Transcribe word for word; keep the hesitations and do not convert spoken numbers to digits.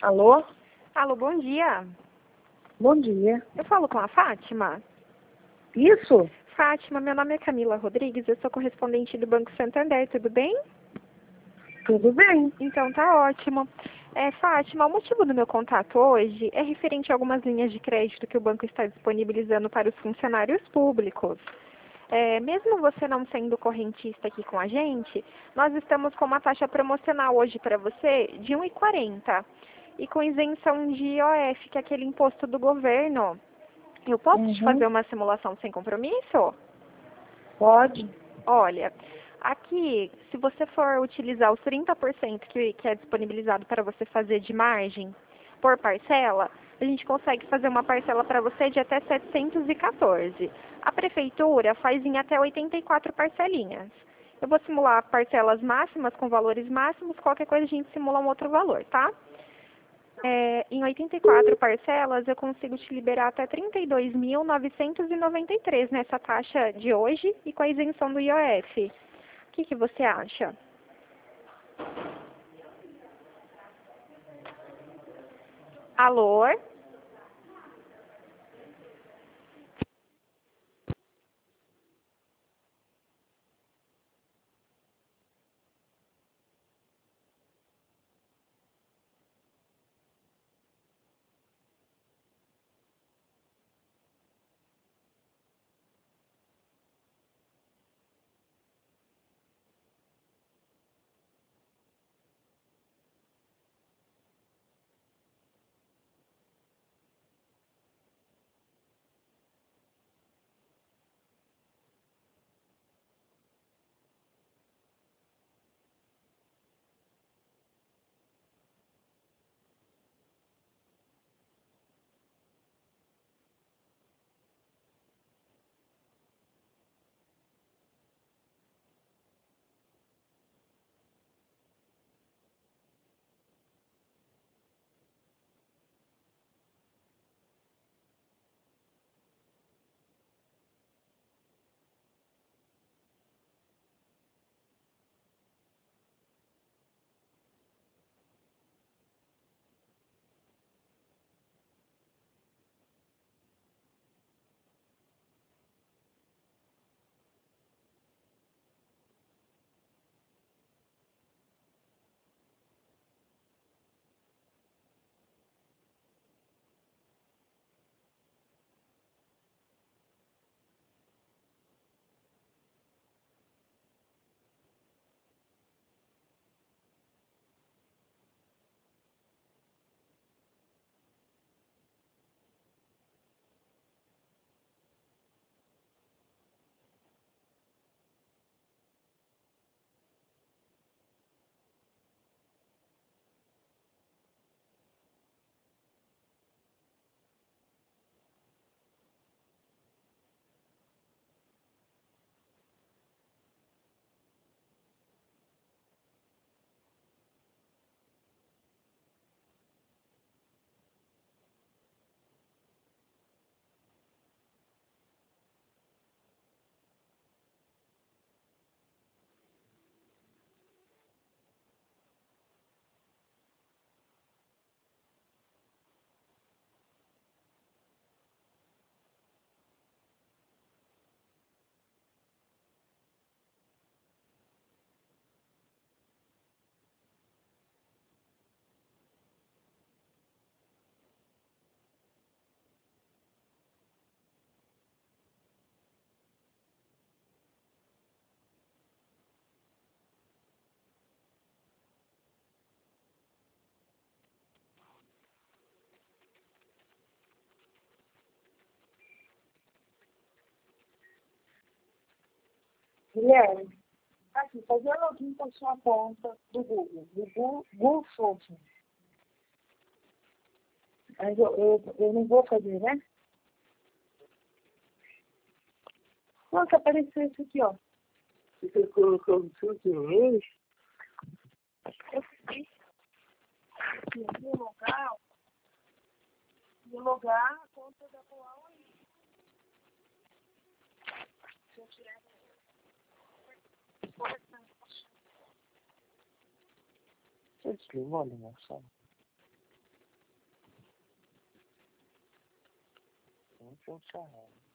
Alô? Alô, bom dia. Bom dia. Eu falo com a Fátima? Isso? Fátima, meu nome é Camila Rodrigues, eu sou correspondente do Banco Santander, tudo bem? Tudo bem. Então tá ótimo. É, Fátima, o motivo do meu contato hoje é referente a algumas linhas de crédito que o banco está disponibilizando para os funcionários públicos. É, mesmo você não sendo correntista aqui com a gente, nós estamos com uma taxa promocional hoje para você de um real e quarenta centavos e com isenção de I O F, que é aquele imposto do governo. Eu posso te Uhum. fazer uma simulação sem compromisso? Pode. Olha, aqui, se você for utilizar os trinta por cento que, que é disponibilizado para você fazer de margem por parcela, a gente consegue fazer uma parcela para você de até setecentos e quatorze. A prefeitura faz em até oitenta e quatro parcelinhas. Eu vou simular parcelas máximas com valores máximos, qualquer coisa a gente simula um outro valor, tá? É, em oitenta e quatro parcelas, eu consigo te liberar até trinta e dois mil novecentos e noventa e três nessa taxa de hoje e com a isenção do I O F. O que, que você acha? Alô? Guilherme, aqui, fazer login com a sua conta do Google, do Google, Google Shopping. Mas eu, eu, eu não vou fazer, né? Nossa, apareceu isso aqui, ó. Você colocou o seu dinheiro? Eu fiz. Eu vou logar, vou logar a conta da atual aí. Se eu tirar Você desligou a ligação? Não tem charrete.